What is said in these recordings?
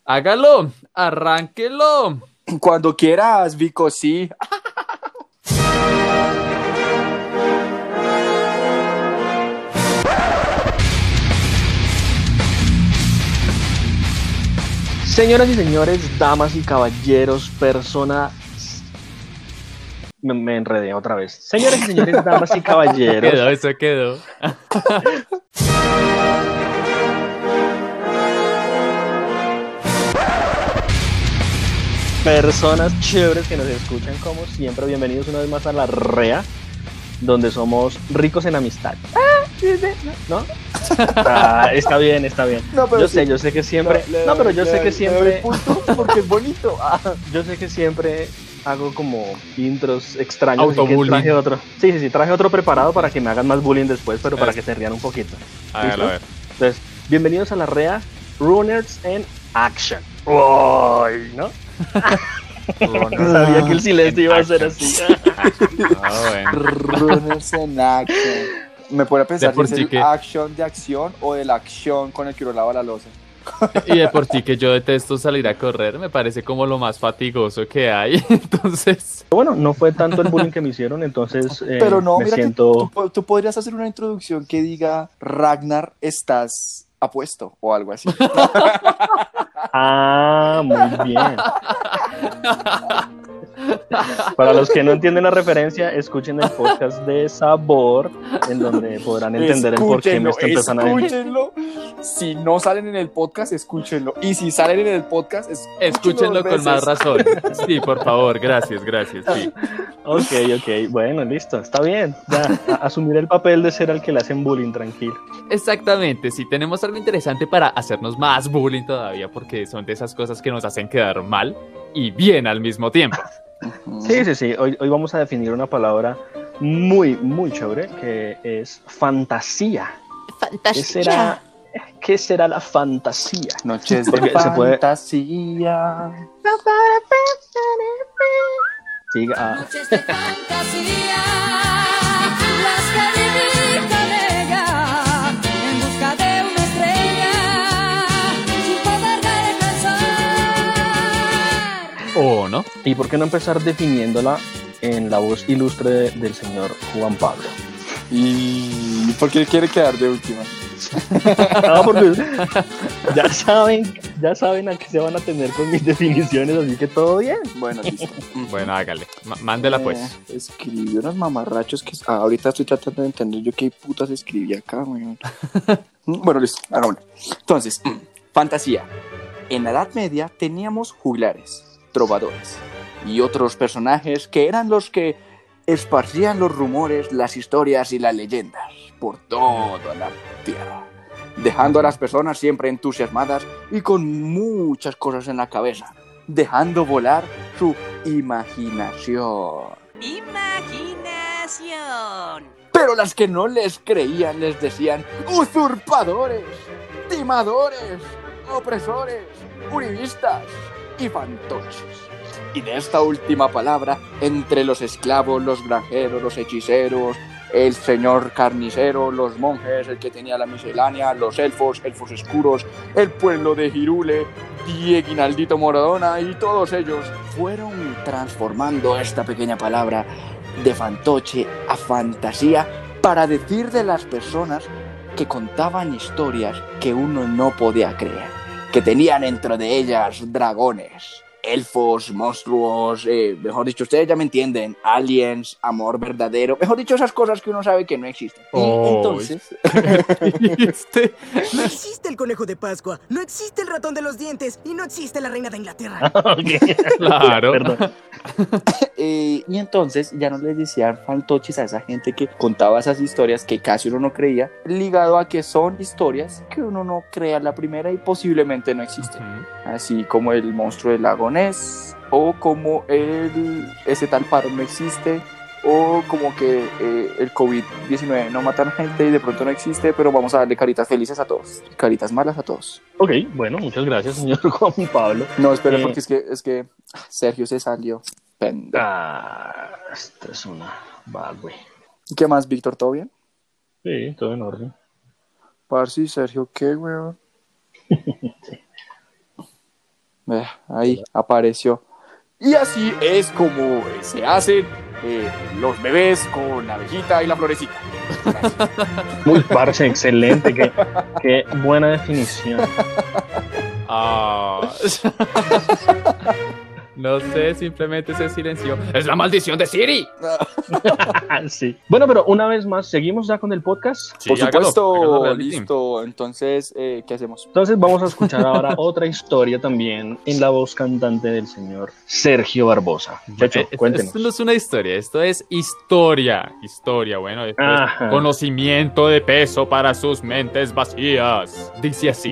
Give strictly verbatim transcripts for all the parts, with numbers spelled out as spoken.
Hágalo, arránquelo. Cuando quieras, Vico, sí. Señoras y señores, damas y caballeros, personas... Me, me enredé otra vez. Señoras y señores, damas y caballeros. Quedó, eso quedó. Personas chéveres que nos escuchan como siempre. Bienvenidos una vez más a La Rea, donde somos ricos en amistad. Ah, sí, sí, ¿no? Ah, está bien, está bien. No, pero yo sí. sé, yo sé que siempre... Le- le no, pero doy- yo le sé doy- que le siempre... doy punto porque es bonito. Ah, Yo sé que siempre hago como intros extraños, así que Autobullying. traje otro. Sí, sí, sí, traje otro preparado para que me hagan más bullying después, pero para Es- que se rían un poquito. Hágalo, a ver. Entonces, bienvenidos a La Rea, Runners in Action. ¡Uy! ¿No? Sabía que el silencio iba a ser así. Ah, bueno. Runners in action. Me pone a pensar De por si es sí el que- action de acción o de la acción con el que uno lava la losa. Y de por sí que yo detesto salir a correr, me parece como lo más fatigoso que hay. Entonces, Bueno, no fue tanto el bullying que me hicieron, entonces eh, Pero no, me mira siento... que tú, po- tú podrías hacer una introducción que diga Ragnar, estás apuesto o algo así. Ah, muy bien. Para los que no entienden la referencia, escuchen el podcast de Sabor, en donde podrán entender el por qué me está empezando a decir. Escúchenlo. Si no salen en el podcast, escúchenlo. Y si salen en el podcast, escúchenlo dos con más veces. razón. Sí, por favor, gracias, gracias. Sí. Ok, ok, bueno, listo, está bien. Ya, a- asumir el papel de ser al que le hacen bullying, tranquilo. Exactamente, sí, tenemos algo interesante para hacernos más bullying todavía, porque son de esas cosas que nos hacen quedar mal y bien al mismo tiempo. Sí, sí, sí, hoy, hoy vamos a definir una palabra muy, muy chévere, que es fantasía. ¿Qué será, qué será la fantasía? Noches de Porque se puede- fantasía. Sí, ah, Noches de fantasía, las que viví con ella, en busca de una estrella, sin poderla alcanzar. ¿O no? ¿y por qué no empezar definiéndola en la voz ilustre de- del señor Juan Pablo? ¿Y por qué quiere quedar de última? No, porque ya saben, ya saben a qué se van a tener con mis definiciones, así que todo bien. Bueno, listo. Bueno, hágale, M- mándela pues. Eh, escribió unos mamarrachos que... Ah, ahorita estoy tratando de entender yo qué putas escribí acá, weón. Bueno, listo, hagámoslo. Entonces, fantasía. En la Edad Media teníamos juglares, trovadores y otros personajes que eran los que esparcían los rumores, las historias y las leyendas por toda la tierra, dejando a las personas siempre entusiasmadas y con muchas cosas en la cabeza, dejando volar su imaginación. Imaginación. Pero las que no les creían les decían usurpadores, timadores, opresores, uribistas y fantoches. Y de esta última palabra, entre los esclavos, los granjeros, los hechiceros, el señor carnicero, los monjes, el que tenía la miscelánea, los elfos, elfos oscuros, el pueblo de Hirule, Dieguinaldito Moradona y todos ellos fueron transformando esta pequeña palabra de fantoche a fantasía para decir de las personas que contaban historias que uno no podía creer, que tenían dentro de ellas dragones, elfos, monstruos, eh, mejor dicho, ustedes ya me entienden, aliens, amor verdadero, mejor dicho, esas cosas que uno sabe que no existen. Y Oh, entonces, Este- No existe el conejo de Pascua, no existe el ratón de los dientes y no existe la reina de Inglaterra. Ok. Claro. Perdón. eh, y entonces ya no les decían fantoches a esa gente que contaba esas historias que casi uno no creía, ligado a que son historias que uno no crea la primera y posiblemente no existen. Ujú. Así como el monstruo del lago Ness, o como el, ese tal paro no existe, o como que eh, el COVID diecinueve no mata a gente y de pronto no existe, pero vamos a darle caritas felices a todos, caritas malas a todos. Ok, bueno, muchas gracias, señor Juan Pablo. No, espera, Eh. porque es que, es que Sergio se salió. Pendejo. Ah, esta es una bad, güey. ¿Qué más, Víctor? ¿Todo bien? Sí, todo en orden. Parsi, Sergio, ¿qué, weón? Eh, ahí apareció. Y así es como se hacen eh, los bebés con la abejita y la florecita. Muy parce, excelente, qué, qué buena definición. Ah. No sé, simplemente se silenció. ¡Es la maldición de Siri! Sí. Bueno, pero una vez más, ¿seguimos ya con el podcast? Sí, Por hágalo, supuesto, hágalo reality. listo. Entonces, eh, ¿qué hacemos? Entonces vamos a escuchar ahora otra historia también en la voz cantante del señor Sergio Barbosa. Checho, Eh, cuéntenos. Esto no es una historia, esto es historia. Historia, bueno, esto es Ajá. conocimiento de peso para sus mentes vacías. Dice así.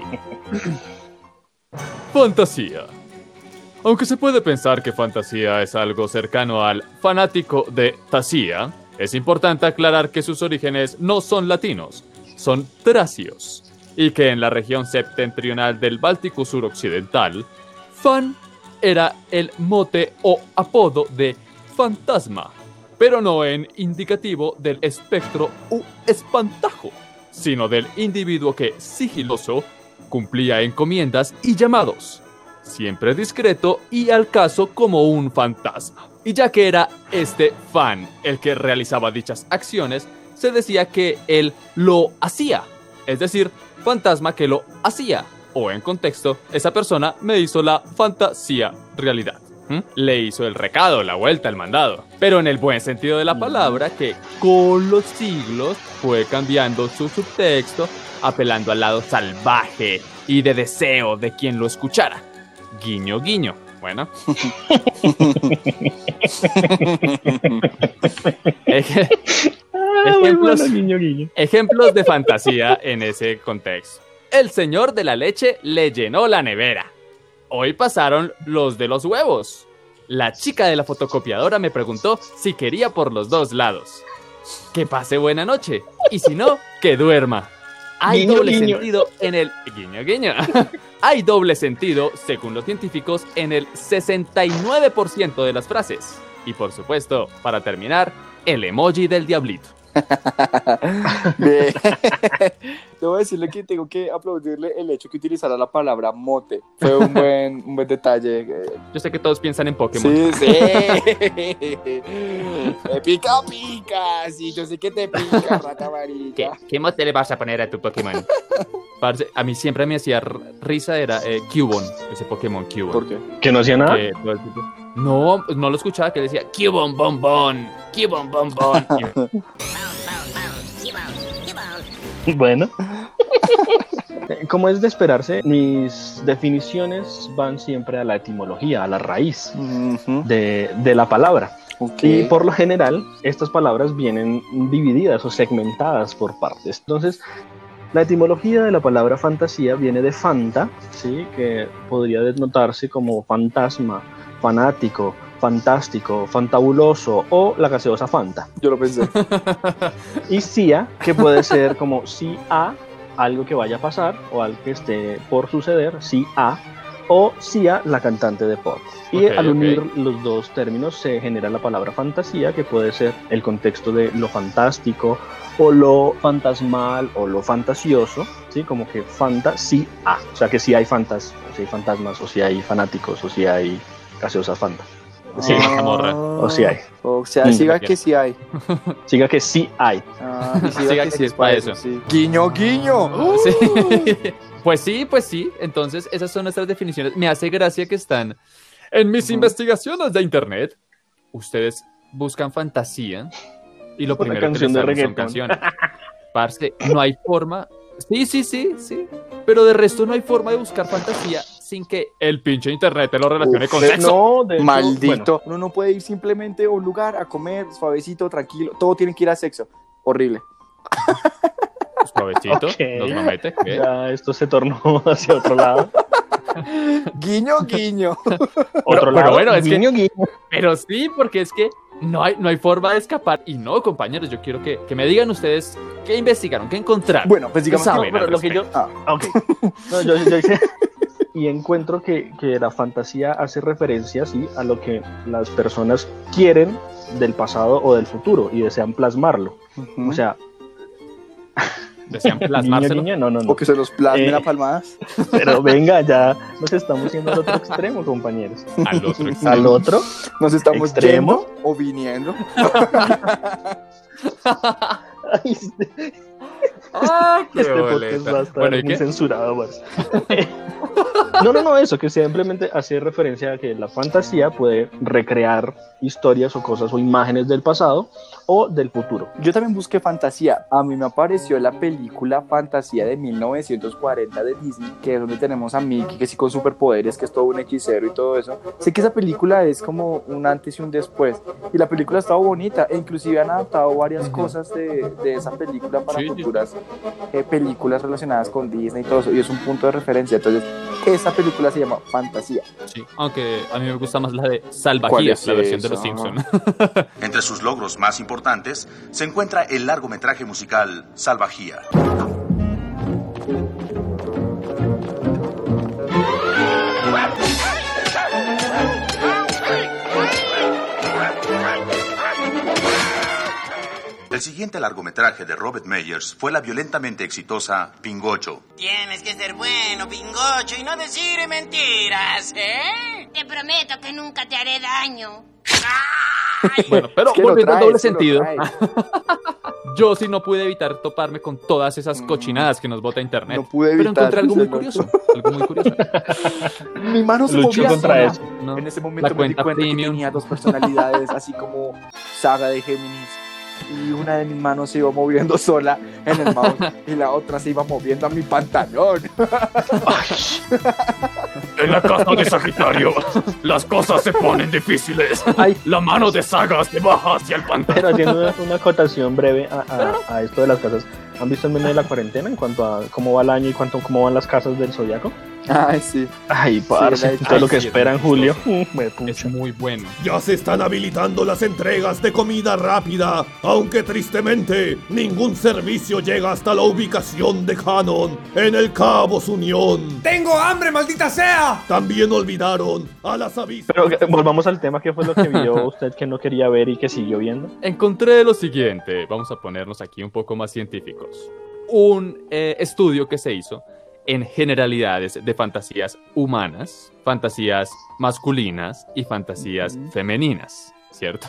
Fantasía. Aunque se puede pensar que fantasía es algo cercano al fanático de Tasía, es importante aclarar que sus orígenes no son latinos, son tracios, y que en la región septentrional del Báltico suroccidental, fan era el mote o apodo de fantasma, pero no en indicativo del espectro u espantajo, sino del individuo que, sigiloso, cumplía encomiendas y llamados, siempre discreto y al caso como un fantasma. Y ya que era este fan el que realizaba dichas acciones, se decía que él lo hacía, es decir, fantasma que lo hacía, o en contexto, esa persona me hizo la fantasía realidad. ¿Mm? Le hizo el recado, la vuelta, el mandado. Pero en el buen sentido de la palabra, que con los siglos fue cambiando su subtexto, apelando al lado salvaje y de deseo de quien lo escuchara. Guiño, guiño. Bueno. Ej- Ah, muy ejemplos, bueno, guiño, guiño. ejemplos de fantasía en ese contexto. El señor de la leche le llenó la nevera. Hoy pasaron los de los huevos. La chica de la fotocopiadora me preguntó si quería por los dos lados. Que pase buena noche. Y si no, que duerma. Hay Guiño, doble guiño. sentido en el... Guiño, guiño. Hay doble sentido, según los científicos, en el sesenta y nueve por ciento de las frases. Y por supuesto, para terminar, el emoji del diablito. Bien. Debo decirle que tengo que aplaudirle el hecho que utilizara la palabra mote. Fue un buen, un buen detalle. eh. Yo sé que todos piensan en Pokémon. Sí, sí. Me pica, pica. Sí, yo sé que te pica, rata amarilla. ¿Qué, ¿Qué mote le vas a poner a tu Pokémon? Parce, a mí siempre me hacía r- risa, era eh, Cubone, ese Pokémon Cubone. ¿Por qué? ¿Que no hacía nada? Que todo el tiempo- No, no lo escuchaba, que decía Cubone bombón, Cubone bombón. Y- Bueno. Como es de esperarse, mis definiciones van siempre a la etimología, a la raíz Ujú. de, de la palabra. Ok. Y por lo general, estas palabras vienen divididas o segmentadas por partes. Entonces, la etimología de la palabra fantasía viene de fanta, ¿sí? Que podría denotarse como fantasma, fanático, fantástico, fantabuloso o la gaseosa Fanta. Yo lo pensé. Y sia, que puede ser como si a, algo que vaya a pasar o algo que esté por suceder, si a, o sia, la cantante de pop. Y Ok, al unir ok. los dos términos se genera la palabra fantasía, que puede ser el contexto de lo fantástico o lo fantasmal o lo fantasioso, ¿sí? Como que fantasía, o sea que si hay fantas, o si hay fantasmas, o si hay fanáticos, o si hay gaseosas Fanta. Sí, Ah. Mazamorra. o si hay. O sea, Mm. siga que sí hay. Siga que sí hay. Ah, y siga, Siga que, que sí es para eso. Sí. Guiño, guiño. Sí. Pues sí, pues sí. Entonces, esas son nuestras definiciones. Me hace gracia que están en mis Ujú. investigaciones de internet. Ustedes buscan fantasía y lo Una primero que canción les de salen son reggaetón. canciones. Parce, no hay forma. Sí, sí, sí, sí. Pero de resto no hay forma de buscar fantasía sin que el pinche internet te lo relacione con De- sexo. no, de hecho, bueno, Maldito. Uno no puede ir simplemente a un lugar a comer suavecito, tranquilo. Todo tiene que ir a sexo. Horrible. Suavecito, Ok. los mamete. ¿qué? ya esto se tornó hacia otro lado. Guiño, guiño. Otro pero lado. bueno, es que- guiño, guiño. Pero sí, porque es que no hay, no hay forma de escapar. Y no, compañeros, yo quiero que, que me digan ustedes qué investigaron, qué encontraron. Bueno, pues digamos saben que... al pero lo que yo- Ah, Ok. No, yo, yo hice- y encuentro que, que la fantasía hace referencia, sí, a lo que las personas quieren del pasado o del futuro y desean plasmarlo. ujú. O sea, ¿Desean Guiño, plasmárselo? guiño, no, no, no. O que se los plasmen Eh, a palmadas. Pero venga, ya nos estamos yendo al otro extremo, compañeros. Al otro extremo. Al otro. Nos estamos extremo. yendo o viniendo. Ay, este, ¡Ah, qué este podcast boleta! va a estar Bueno, ¿y muy qué? censurado, Mars. No, no, no, eso, que simplemente hace referencia a que la fantasía puede recrear historias o cosas o imágenes del pasado o del futuro. Yo también busqué fantasía. A mí me apareció la película Fantasía de mil novecientos cuarenta de Disney, que es donde tenemos a Mickey, que sí con superpoderes, que es todo un hechicero y todo eso. Sé que esa película es como un antes y un después. Y la película estaba bonita, e inclusive han adaptado varias Ujú. cosas de, de esa película para Sí, sí. futuras eh, películas relacionadas con Disney y todo eso. Y es un punto de referencia. Entonces, esa película se llama Fantasía. Sí, aunque a mí me gusta más la de ¿Cuál Salvajías, es la versión de esa? Los Simpsons. Entre sus logros más importantes se encuentra el largometraje musical Salvajía. El siguiente largometraje de Robert Meyers fue la violentamente exitosa Pingocho. Tienes que ser bueno, Pingocho, y no decir mentiras, ¿eh? Te prometo que nunca te haré daño. ¡Ay! Bueno, pero Es que lo volviendo al trae, doble es que lo sentido, trae. yo sí no pude evitar toparme con todas esas cochinadas que nos bota internet. No pude Pero evitar, encontré algo muy se lo- curioso. Algo muy curioso. Mi mano se Lucho movía contra sola. eso. No, En ese la momento me di cuenta cuenta que premium. tenía dos personalidades, así como Saga de Géminis. Y una de mis manos se iba moviendo sola en el mouse y la otra se iba moviendo a mi pantalón. En la casa de Sagitario, las cosas se ponen difíciles. Ay. La mano de Saga se baja hacia el pantalón. Pero haciendo una, una acotación breve a, a- a esto de las casas. ¿Han visto el meme de la cuarentena en cuanto a cómo va el año y cuánto, cómo van las casas del zodiaco? Ay, sí. Ay, Sí, parce, la- todo lo ay, que sí, espera es en muy julio. chistoso. Mm, me Es pucha. muy bueno. Ya se están habilitando las entregas de comida rápida, aunque tristemente ningún servicio llega hasta la ubicación de Hanon en el Cabo Unión. ¡Tengo hambre, maldita sea! También olvidaron a las avispas. Pero eh, volvamos al tema, ¿qué fue lo que vio usted que no quería ver y que siguió viendo? Encontré lo siguiente. Vamos a ponernos aquí un poco más científicos. Un eh, estudio que se hizo en generalidades de fantasías humanas, fantasías masculinas y fantasías Ujú. femeninas, ¿cierto?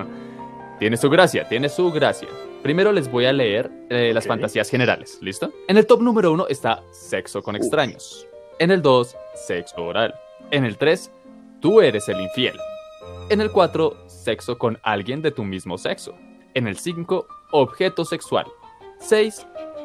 Tiene su gracia, tiene su gracia. Primero les voy a leer eh, las Ok. fantasías generales, ¿listo? En el top número uno está sexo con extraños. En el dos, sexo oral. En el tres, tú eres el infiel. En el cuatro, sexo con alguien de tu mismo sexo. En el cinco, objeto sexual. seis,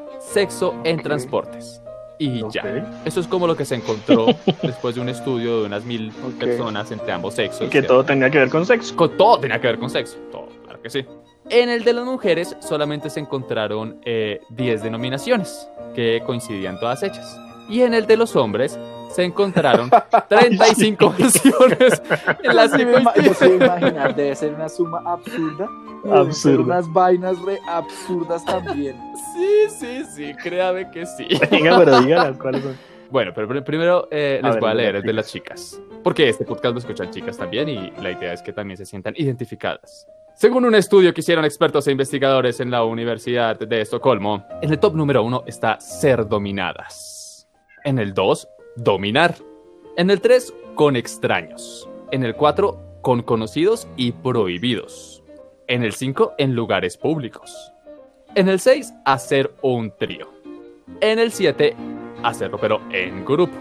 sexo en Ok. transportes. Y ya. Ok. Eso es como lo que se encontró después de un estudio de unas mil Ok. personas entre ambos sexos. Y que ¿cierto? todo tenía que ver con sexo. Con todo tenía que ver con sexo. Todo, claro que sí. En el de las mujeres solamente se encontraron eh, diez denominaciones, que coincidían todas hechas. Y en el de los hombres se encontraron treinta y cinco versiones en las Yo que me ima- yo coincidían. sé imaginar, debe ser una suma absurda. Deben Absurda. ser unas vainas re absurdas también. Sí, sí, sí, créame que sí. Venga, pero dígalas cuáles son. Bueno, pero pr- primero eh, A les ver, voy a el de leer las el de las chicas. Porque este podcast lo escuchan chicas también y la idea es que también se sientan identificadas. Según un estudio que hicieron expertos e investigadores en la Universidad de Estocolmo, en el top número uno está ser dominadas. En el dos, dominar. En el tres, con extraños. En el cuatro, con conocidos y prohibidos. En el cinco, en lugares públicos. En el seis, hacer un trío. En el siete, hacerlo pero en grupo.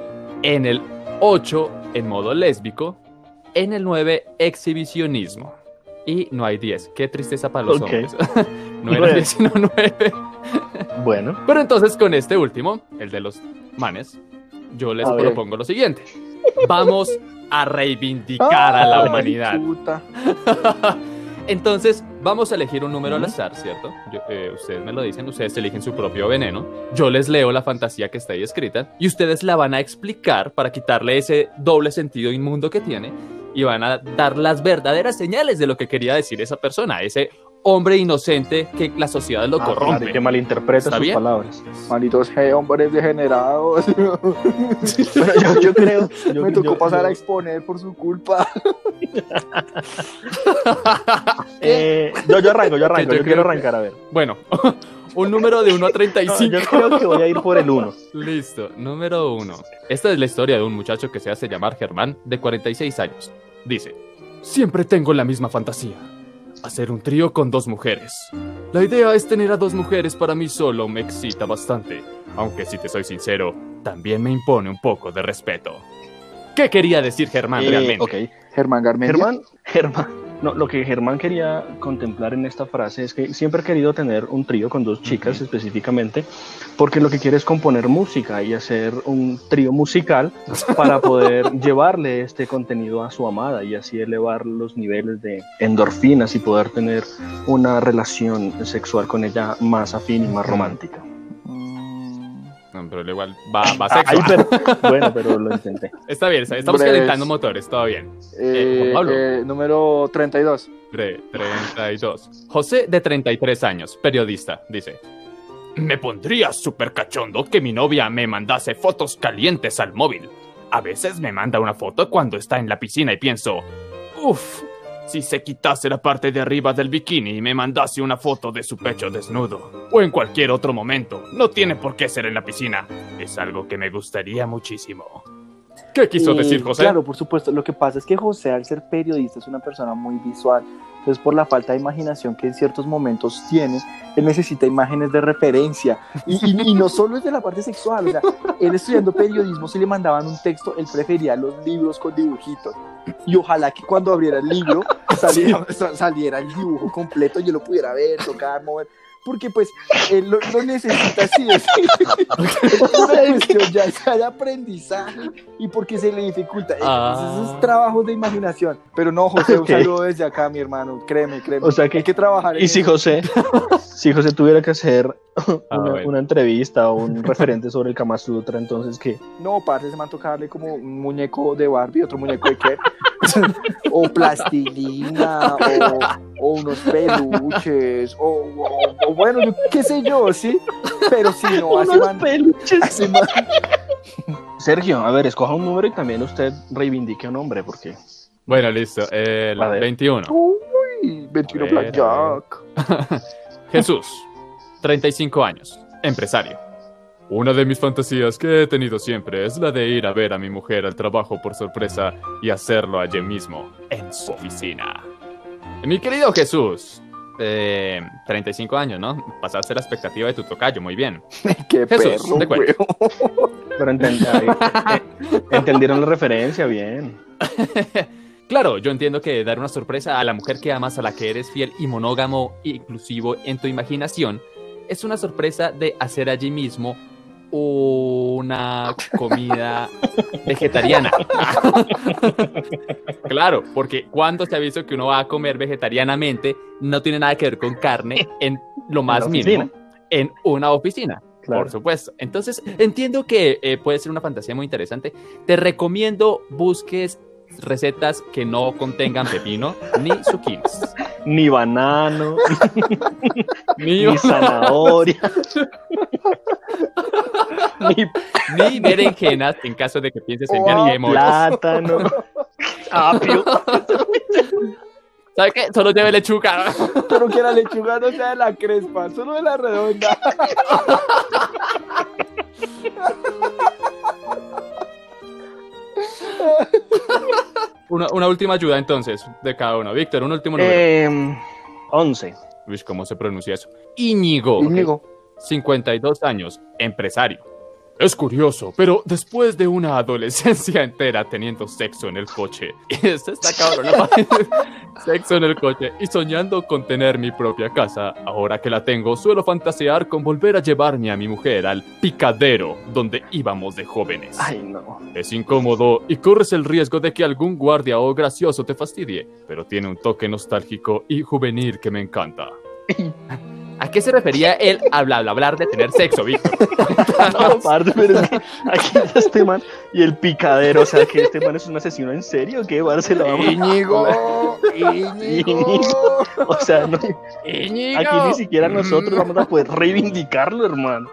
En el ocho, en modo lésbico. En el nueve, exhibicionismo. Y no hay diez. Qué tristeza para los Ok. hombres. No era Bueno. diez, sino nueve. Bueno, Pero entonces con este último, el de los manes, yo les A ver. propongo lo siguiente. Vamos a reivindicar a la Ay, humanidad. puta. Entonces, vamos a elegir un número al azar, ¿cierto? Yo- eh, ustedes me lo dicen, ustedes eligen su propio veneno. Yo les leo la fantasía que está ahí escrita y ustedes la van a explicar para quitarle ese doble sentido inmundo que tiene y van a dar las verdaderas señales de lo que quería decir esa persona, ese hombre inocente que la sociedad lo Ah, corrompe. claro, y que malinterpreta ¿Está sus bien? palabras. Malditos hey, hombres degenerados. Bueno, yo, yo creo. yo- Me tocó yo- pasar yo- a exponer por su culpa. Eh, yo, yo arranco, yo arranco. Yo Yo, creo quiero que- arrancar, a ver. Bueno, un número de uno a treinta y No, cinco. yo creo que voy a ir por el uno. Listo, número uno. Esta es la historia de un muchacho que se hace llamar Germán, de cuarenta y seis años. Dice: siempre tengo la misma fantasía. Hacer un trío con dos mujeres. La idea es tener a dos mujeres para mí solo me excita bastante. Aunque si te soy sincero, también me impone un poco de respeto. ¿Qué quería decir Germán Eh, realmente? ok. Germán Garmendia. Germán, Germán, no, lo que Germán quería contemplar en esta frase es que siempre ha querido tener un trío con dos chicas específicamente, porque lo que quiere es componer música y hacer un trío musical para poder llevarle este contenido a su amada y así elevar los niveles de endorfinas y poder tener una relación sexual con ella más afín y más romántica. No, pero igual va, va Ah, sexual. ay, pero- bueno, pero lo intenté. Está bien, está- estamos Breves. calentando motores, todo bien. Eh, Eh, Juan Pablo. eh, número treinta y dos. Tre- treinta y dos. José, de treinta y tres años, periodista, dice: me pondría súper cachondo que mi novia me mandase fotos calientes al móvil. A veces me manda una foto cuando está en la piscina y pienso: uff, si se quitase la parte de arriba del bikini y me mandase una foto de su pecho desnudo. O en cualquier otro momento, no tiene por qué ser en la piscina. Es algo que me gustaría muchísimo. ¿Qué quiso Eh, decir José? Claro, por supuesto. Lo que pasa es que José, al ser periodista, es una persona muy visual. Entonces, por la falta de imaginación que en ciertos momentos tiene, él necesita imágenes de referencia. Y, y- y no solo es de la parte sexual. O sea, él estudiando periodismo, si le mandaban un texto, él prefería los libros con dibujitos. Y ojalá que cuando abriera el libro saliera, sa- saliera el dibujo completo y yo lo pudiera ver, tocar, mover. Porque pues él lo, lo necesita así. Es es una cuestión ya sea de aprendizaje y porque se le dificulta. Ah. Esos trabajos de imaginación. Pero no, José, un Ok. saludo desde acá, mi hermano. Créeme, créeme. O sea que- hay que trabajar en Y si eso. José, si José tuviera que hacer Ah, una, bueno. una entrevista o un referente sobre el Kama Sutra, entonces ¿qué? No, parce, se me antoja darle como un muñeco de Barbie, otro muñeco de Ken. O plastilina, o, o unos peluches, o, o- o bueno, yo qué sé yo, ¿sí? Pero si no, así van. Así van. Sergio, a ver, escoja un número y también usted reivindique un hombre, porque Bueno, listo. Eh, la A ver. veintiuno. Uy, veintiuno A ver, Blackjack. Jesús, treinta y cinco años, empresario. Una de mis fantasías que he tenido siempre es la de ir a ver a mi mujer al trabajo por sorpresa y hacerlo allí mismo, en su oficina. Mi querido Jesús, eh, treinta y cinco años, ¿no? Pasaste la expectativa de tu tocayo, muy bien. Qué Jesús, perro, te cuento. weón. pero enten- ahí, eh, entendieron la referencia bien. Claro, yo entiendo que dar una sorpresa a la mujer que amas, a la que eres fiel y monógamo, inclusivo en tu imaginación, es una sorpresa de hacer allí mismo una comida vegetariana. Claro, porque cuando se ha visto que uno va a comer vegetarianamente, no tiene nada que ver con carne en lo más la mínimo, oficina. en una oficina. Claro. Por supuesto. Entonces, entiendo que eh, puede ser una fantasía muy interesante. Te recomiendo busques recetas que no contengan pepino ni zucchinis. Ni banano, Ni, ni zanahoria, ni ni berenjenas en caso de que pienses en Oh, guacamole. plátano, apio. ¿Sabes qué? Solo lleve lechuga. Pero que la lechuga no sea de la crespa, solo de la redonda. Una, una última ayuda entonces de cada uno. Víctor, un último número. Eh, once. Uy, ¿cómo se pronuncia eso? Íñigo. Íñigo. cincuenta y dos años, empresario. Es curioso, pero después de una adolescencia entera teniendo sexo en el coche, y esto está cabrón, ¿no? Sexo en el coche y soñando con tener mi propia casa, ahora que la tengo, suelo fantasear con volver a llevarme a mi mujer al picadero donde íbamos de jóvenes. Ay, no. Es incómodo y corres el riesgo de que algún guardia o gracioso te fastidie, pero tiene un toque nostálgico y juvenil que me encanta. ¿A qué se refería él al bla, bla, hablar de tener sexo, Víctor? No, parce, pero es que aquí está este man y el picadero, o sea, que este man es un asesino en serio, ¿qué? Parce, lo vamos Íñigo, Íñigo. O sea, no, Íñigo. aquí ni siquiera nosotros vamos a poder reivindicarlo, hermano.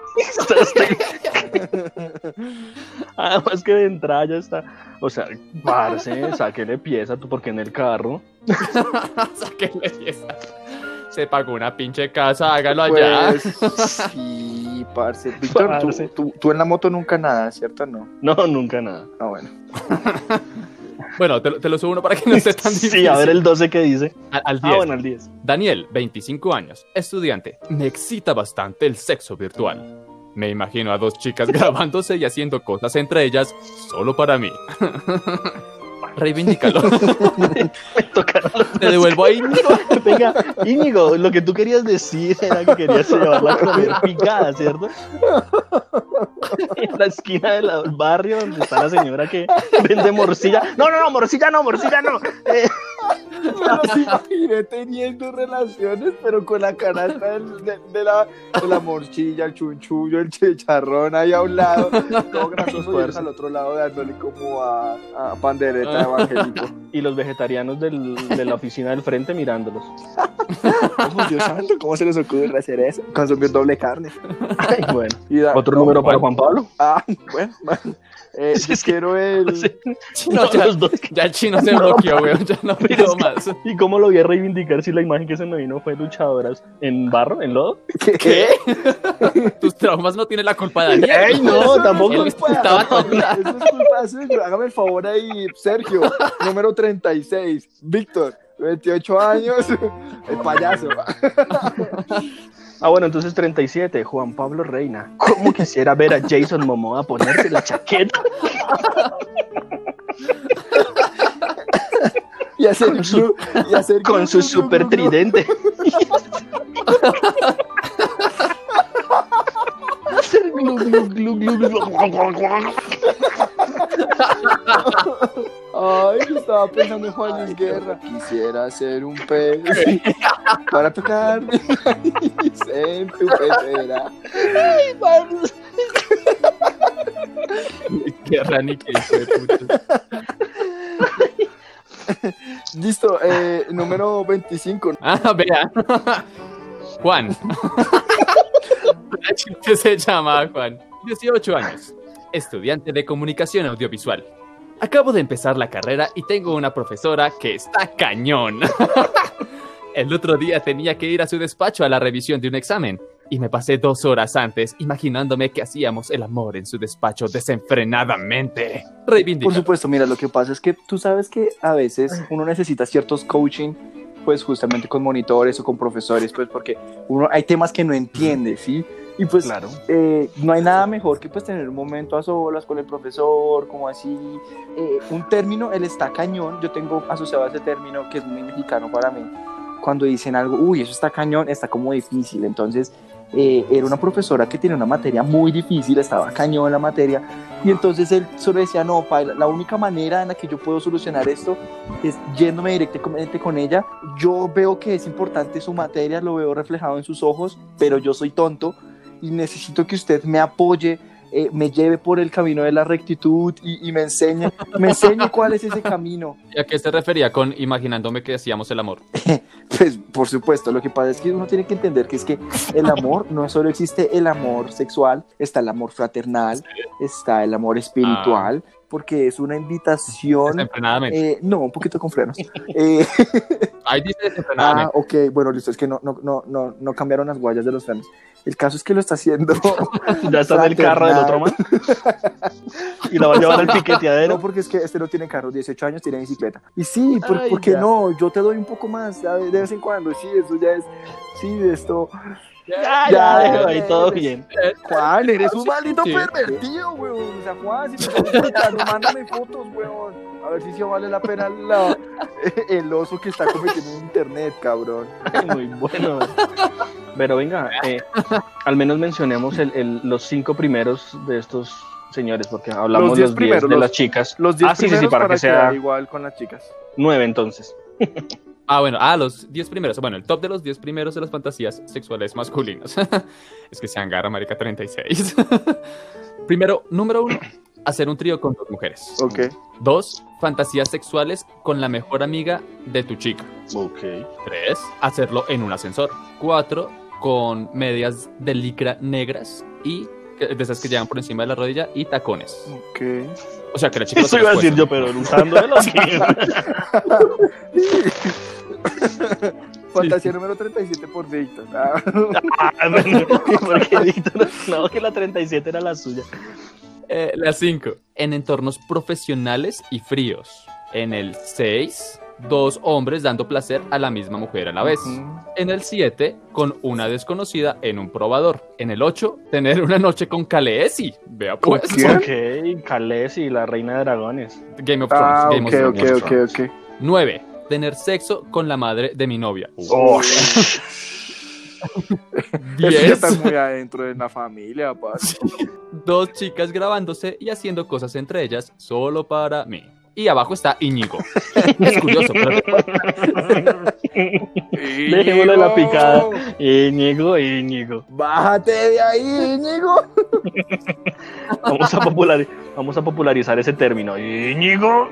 Además que de entrada ya está. O sea, parce, sáquele pieza, tú porque en el carro. Sáquele pieza. Se pagó una pinche casa, hágalo allá. Pues, sí, parce. Víctor, Parce. tú, tú, tú en la moto nunca nada, ¿cierto? No. No, nunca nada. Ah, bueno. Bueno, te, lo- te lo subo uno para que no esté tan difícil. Sí, a ver el doce que dice. Al, al diez. Ah, bueno, al diez. Daniel, veinticinco años, estudiante. Me excita bastante el sexo virtual. Me imagino a dos chicas grabándose y haciendo cosas entre ellas solo para mí. Reivindícalo. Me tocaron los Te devuelvo ahí. Venga, Íñigo, lo que tú querías decir era que querías llevarla a comer picada, ¿cierto? En la esquina del barrio donde está la señora que vende morcilla. No, no, no, morcilla no, morcilla no. Eh, Me los imaginé teniendo relaciones, pero con la canasta del- de, de la, de la morcilla, el chunchullo, el chicharrón ahí a un lado, todo grasoso, y ellos al otro lado dándole como a, a pandereta evangélico. y los vegetarianos del, de la oficina del frente mirándolos. Oh, Dios santo, ¿cómo se les ocurre hacer eso? Consumir doble carne. Ay, bueno. Y da- Otro no, número para bueno. Juan Pablo. Ah, bueno, bueno. Eh, yo quiero el... No, ya, Los dos. ya el chino se bloqueó, weón. Ya no Pero pido es que- más. ¿Y cómo lo voy a reivindicar si la imagen que se me vino fue luchadoras en barro, en lodo? ¿Qué? Tus traumas no tienen la culpa de Daniel. ¡Ey, no! Tampoco. Él estaba No, tonta. eso es culpa suya. Hágame el favor ahí, Sergio, número treinta y seis. Víctor, veintiocho años, el payaso. Ah, bueno, entonces treinta y siete, Juan Pablo Reina. ¿Cómo quisiera ver a Jason Momoa ponerse la chaqueta? Y hacer, Con su- glu- y hacer Con glu- su glu- super glu- glu- tridente. Hacer glu, glu, glu, glu, glu. Ay, yo estaba pensando en Juan Luis Guerra. Quisiera ser un pez para tocar mi nariz en tu pecera. Ay, vamos. Qué rani que hijo de puta. Listo, eh, número veinticinco. Ah, vea. Juan. ¿Qué se llama Juan? dieciocho años. Estudiante de comunicación audiovisual. Acabo de empezar la carrera y tengo una profesora que está cañón. El otro día tenía que ir a su despacho a la revisión de un examen y me pasé dos horas antes imaginándome que hacíamos el amor en su despacho desenfrenadamente. Reivindica. Por supuesto, mira, lo que pasa es que tú sabes que a veces uno necesita ciertos coaching, pues justamente con monitores o con profesores, pues porque uno hay temas que no entiende, ¿sí? Y pues Claro. eh, no hay nada mejor que pues tener un momento a solas con el profesor, como así, eh, un término, el está cañón, yo tengo asociado a ese término que es muy mexicano para mí, cuando dicen algo, uy, eso está cañón, está como difícil, entonces eh, era una profesora que tiene una materia muy difícil, estaba cañón en la materia, y entonces él solo decía, no, pa, la única manera en la que yo puedo solucionar esto es yéndome directamente con ella, yo veo que es importante su materia, lo veo reflejado en sus ojos, pero yo soy tonto, y necesito que usted me apoye, eh, me lleve por el camino de la rectitud y, y me enseñe, me enseñe cuál es ese camino. ¿Y a qué se refería con imaginándome que hacíamos el amor? Pues por supuesto, lo que pasa es que uno tiene que entender que es que el amor, no solo existe el amor sexual, está el amor fraternal, está el amor espiritual, porque es una invitación... Desenfrenadamente. Eh, no, un poquito con frenos. Eh, Ahí dice desenfrenadamente. ah, ok, bueno, listo, es que no, no, no, no, no cambiaron las huellas de los frenos. El caso es que lo está haciendo. Ya está en el carro del otro man. Y la va a llevar al piqueteadero. No, porque es que este no tiene carro, dieciocho años, tiene bicicleta. Y sí, ¿por, Ay, ¿por qué ya. no? Yo te doy un poco más de vez en cuando. Sí, eso ya es. Sí, esto. Ya, ya, déjalo ahí, todo bien. Juan, eres un maldito Sí. pervertido, weón. O sea, Juan, si me estás escuchando, mándame fotos, weón. A ver si se vale la pena la- el oso que está cometiendo en internet, cabrón. Muy bueno. Pero venga, eh, al menos mencionemos el, el- los cinco primeros de estos señores, porque hablamos Los los diez diez primeros, de los- las chicas. Los diez ah, sí, sí, sí, primeros para, para que sea quedar igual con las chicas. nueve entonces. Ah, bueno, ah, los diez primeros. Bueno, el top de los diez primeros de las fantasías sexuales masculinas. Es que se agarra, marica, treinta y seis. Primero, número uno, hacer un trío con dos mujeres. Ok. Dos, fantasías sexuales con la mejor amiga de tu chica. Ok. Tres, hacerlo en un ascensor. Cuatro, con medias de licra negras y de esas que llegan por encima de la rodilla y tacones. Ok. O sea, que la chica... Eso iba a decir yo, pero usando de los Fantasía número treinta y siete por Víctor. Ah. Ah, porque Víctor, no, que la treinta y siete era la suya. Eh, la cinco, en entornos profesionales y fríos. En el seis, dos hombres dando placer a la misma mujer a la vez. Uh-huh. En el siete, con una desconocida en un probador. En el ocho, tener una noche con Khaleesi. Vea pues. Ok, Khaleesi, la reina de dragones. Game of Thrones. Ah, Game okay, of Thrones. ok, ok, ok. nueve, tener sexo con la madre de mi novia. Oh. Eso ya está muy adentro de la familia, papá. Dos chicas grabándose y haciendo cosas entre ellas solo para mí. Y abajo está Íñigo. Es curioso, pero... Dejémosle la picada. Íñigo, Íñigo. Bájate de ahí, Íñigo. Vamos a, populari- vamos a popularizar ese término. Íñigo.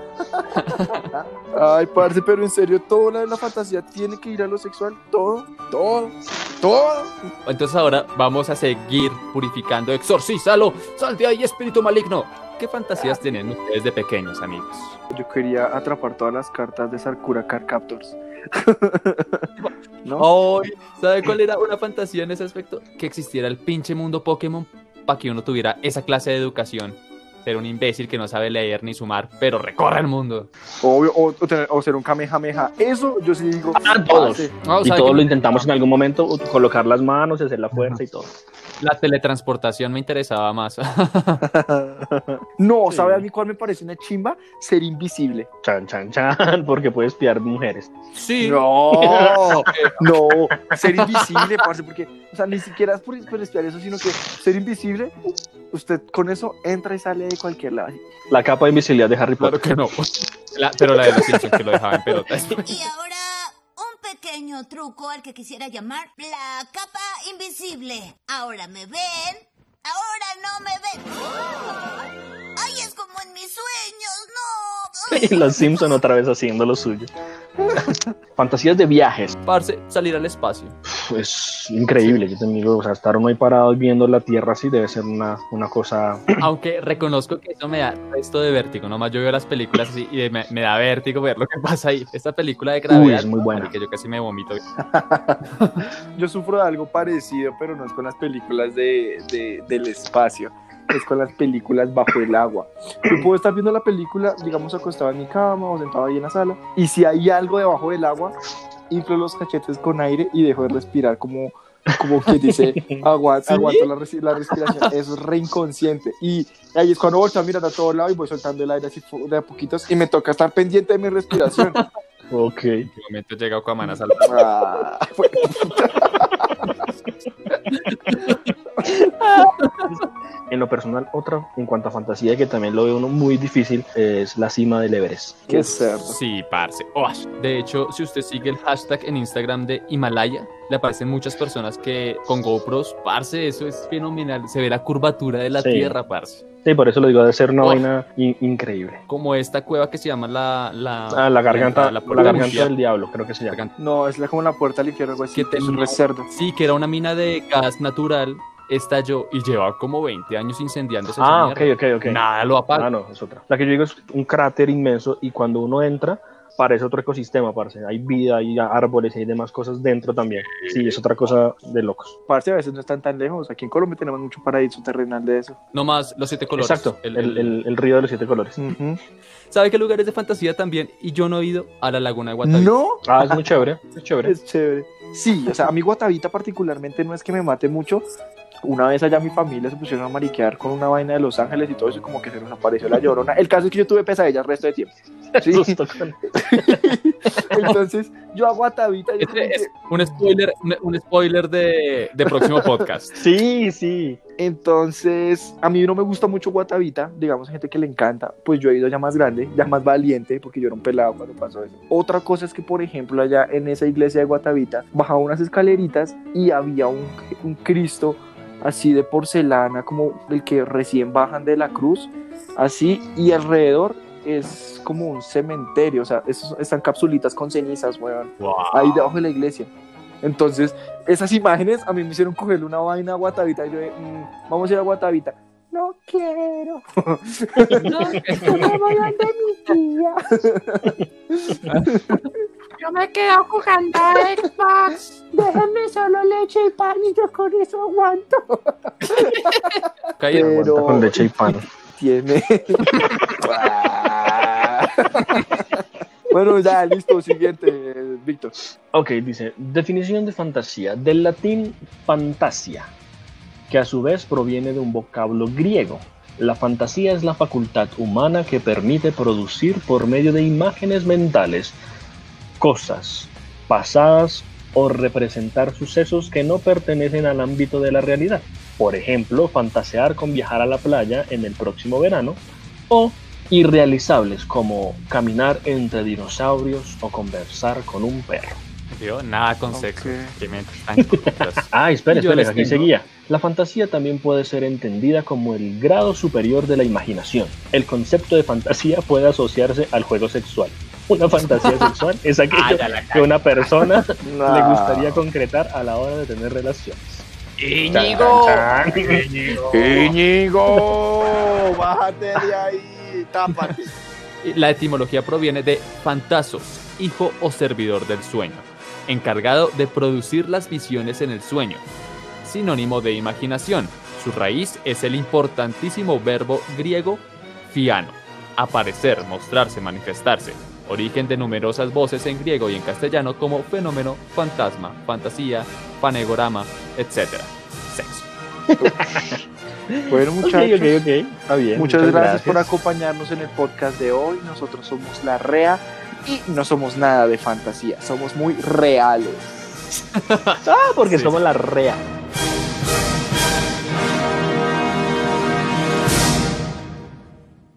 Ay, parce, pero en serio, toda la, la fantasía tiene que ir a lo sexual. Todo, todo, todo. Entonces ahora vamos a seguir purificando. Exorcízalo. Sal de ahí, espíritu maligno. ¿Qué fantasías tienen ustedes de pequeños, amigos? Yo quería atrapar todas las cartas de Sakura Card Captors. ¿No? Oh, ¿sabe cuál era una fantasía en ese aspecto? Que existiera el pinche mundo Pokémon para que uno tuviera esa clase de educación. Ser un imbécil que no sabe leer ni sumar, pero recorre el mundo. Obvio, o, o, tener, o ser un Kamehameha. Eso yo sí digo. Ah, todos. No, y todos lo me... intentamos en algún momento, colocar las manos, hacer la fuerza y todo. La teletransportación me interesaba más. No, ¿sabe a mí cuál me parece una chimba? Ser invisible. Chan, chan, chan, porque puedes espiar mujeres. Sí. No, no, ser invisible, parce, porque, o sea, ni siquiera es por, por espiar eso, sino que ser invisible, usted con eso entra y sale de cualquier lado. La capa de invisibilidad de Harry Potter. Claro que no. La, pero la de los Simpsons que lo dejaba en pelotas. Y ahora un pequeño truco al que quisiera llamar la capa invisible. Ahora me ven, ahora no me ven. Ay, es como en mis sueños, no. Y los Simpsons otra vez haciendo lo suyo. Fantasías de viajes. Parce, salir al espacio. Es increíble, yo te digo, o sea, estar uno ahí parado viendo la Tierra así debe ser una, una cosa... Aunque reconozco que eso me da resto de vértigo, nomás yo veo las películas así y me, me da vértigo ver lo que pasa ahí. Esta película de gravedad... Uy, es muy buena. Que yo casi me vomito. Yo sufro de algo parecido, pero no es con las películas de, de, del espacio. Es con las películas bajo el agua. Yo puedo estar viendo la película, digamos, acostado en mi cama o sentado ahí en la sala, y si hay algo debajo del agua, inflo los cachetes con aire y dejo de respirar como, como que dice, aguanto, ¿sí? aguanto la, res- la respiración. Eso es re inconsciente. Y ahí es cuando volteo a mirar a todo lado y voy soltando el aire así de a poquitos y me toca estar pendiente de mi respiración. Ok. En qué momento llega Aquaman a salvar. Ah, fue... En lo personal, otra, en cuanto a fantasía, que también lo veo uno muy difícil, es la cima del Everest. Qué cerdo. Sí, parce. Oh, de hecho, si usted sigue el hashtag en Instagram de Himalaya, le aparecen muchas personas que con GoPros, parce, eso es fenomenal. Se ve la curvatura de la sí. tierra, parce. Sí, por eso lo digo, debe ser una oh. vaina in- increíble. Como esta cueva que se llama la... La, ah, la garganta, la, la, la garganta del diablo, creo que se llama. Garganta. No, es la, como la puerta al infierno, algo así. Que es un cerdo. Sí, que era una mina de gas natural. Estalló y lleva como veinte años incendiándose. Ah, ok, ok, ok. Nada lo apaga. Ah, no, es otra. La que yo digo es un cráter inmenso y cuando uno entra parece otro ecosistema, parce. Hay vida, hay árboles, hay demás cosas dentro también. Sí, es otra cosa de locos. Parce, a veces no están tan lejos. Aquí en Colombia tenemos mucho paraíso terrenal de eso. No más los siete colores. Exacto, el, el, el, el río de los siete colores. Uh-huh. ¿Sabe qué lugares de fantasía también? Y yo no he ido a la laguna de Guatavita. ¿No? Ah, es muy chévere, es chévere. Es chévere. Sí, o sea, a mí Guatavita particularmente no es que me mate mucho. Una vez allá mi familia se pusieron a mariquear con una vaina de Los Ángeles y todo eso, y como que se nos apareció la Llorona. El caso es que yo tuve pesadillas el resto de tiempo. Sí. Justo con- Entonces, yo a Guatavita. Yo Este como es que- un spoiler, un, un spoiler de, de próximo podcast. Sí, sí. Entonces, a mí no me gusta mucho Guatavita, digamos, hay gente que le encanta, pues yo he ido ya más grande, ya más valiente, porque yo era un pelado cuando pasó eso. Otra cosa es que, por ejemplo, allá en esa iglesia de Guatavita, bajaba unas escaleritas y había un, un Cristo así de porcelana, como el que recién bajan de la cruz, así, y alrededor es como un cementerio, o sea, esos, están capsulitas con cenizas, weón, Wow. ahí debajo de la iglesia. Entonces, esas imágenes a mí me hicieron cogerle una vaina a Guatavita y yo, de, "Mm, vamos a ir a Guatavita". No quiero. No voy a de mi tía. Yo me quedo jugando a Xbox. Déjenme solo leche y pan y yo con eso aguanto. Caído. Aguanta Pero con leche y pan. tiene. Bueno, ya, listo, siguiente, eh, Víctor. Ok, dice, definición de fantasía, del latín fantasia, que a su vez proviene de un vocablo griego. La fantasía es la facultad humana que permite producir por medio de imágenes mentales cosas pasadas o representar sucesos que no pertenecen al ámbito de la realidad. Por ejemplo, fantasear con viajar a la playa en el próximo verano, o irrealizables como caminar entre dinosaurios o conversar con un perro. Tío, nada con sexo. Ok. Que mentes tan cortas. Ah, espere, Yo espere, les aquí tengo- seguía. La fantasía también puede ser entendida como el grado superior de la imaginación. El concepto de fantasía puede asociarse al juego sexual. Una fantasía sexual es aquello Ah, ya la que una persona No. le gustaría concretar a la hora de tener relaciones. ¡Íñigo! Chan, chan. ¡Íñigo! ¡Bájate de ahí! ¡Tápate! La etimología proviene de fantasos, hijo o servidor del sueño, encargado de producir las visiones en el sueño. Sinónimo de imaginación, su raíz es el importantísimo verbo griego fiano, aparecer, mostrarse, manifestarse, origen de numerosas voces en griego y en castellano como fenómeno, fantasma, fantasía, panegorama, etcétera. Sexo. Bueno, Ok, muchachos, ok, ok. Está bien. muchas, gracias, por acompañarnos en el podcast de hoy. Nosotros somos La Rea y no somos nada de fantasía, somos muy reales. Ah, porque Sí. somos la rea.